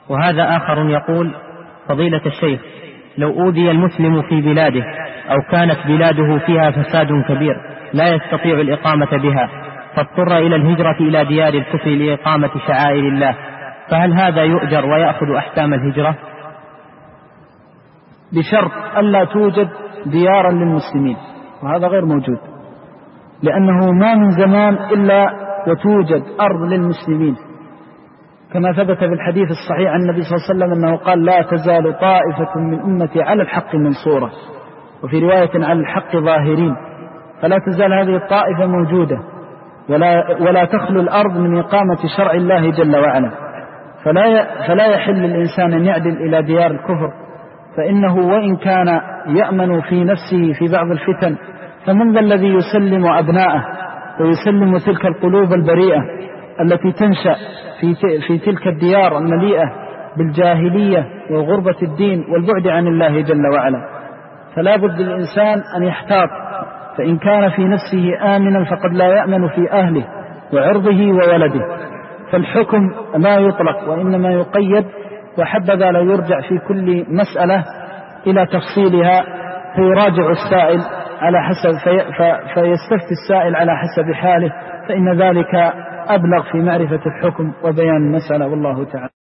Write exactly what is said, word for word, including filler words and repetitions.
وهذا آخر يقول: فضيلة الشيخ، لو أوذي المسلم في بلاده أو كانت بلاده فيها فساد كبير لا يستطيع الإقامة بها، فاضطر إلى الهجرة إلى ديار الكفر لإقامة شعائر الله، فهل هذا يؤجر ويأخذ أحكام الهجرة؟ بشرط ألا توجد ديارا للمسلمين، وهذا غير موجود، لأنه ما من زمان إلا وتوجد أرض للمسلمين، كما ثبت في الحديث الصحيح عن النبي صلى الله عليه وسلم أنه قال: لا تزال طائفة من أمتي على الحق منصورة، وفي رواية على الحق ظاهرين. فلا تزال هذه الطائفة موجودة، ولا, ولا تخلو الأرض من إقامة شرع الله جل وعلا. فلا, فلا يحل الإنسان أن يعدل إلى ديار الكفر، فإنه وإن كان يأمن في نفسه في بعض الفتن، فمن ذا الذي يسلم أبناءه ويسلم تلك القلوب البريئة التي تنشأ في, في تلك الديار المليئة بالجاهلية وغربة الدين والبعد عن الله جل وعلا؟ فلا بد الإنسان أن يحتاط، فإن كان في نفسه آمنا فقد لا يأمن في أهله وعرضه وولده. فالحكم لا يطلق وإنما يقيد، وحبذا لا يرجع في كل مسألة إلى تفصيلها، فيراجع السائل على حسب في فيستفتي السائل على حسب حاله، فإن ذلك أبلغ في معرفة الحكم وبيان المسألة، والله تعالى.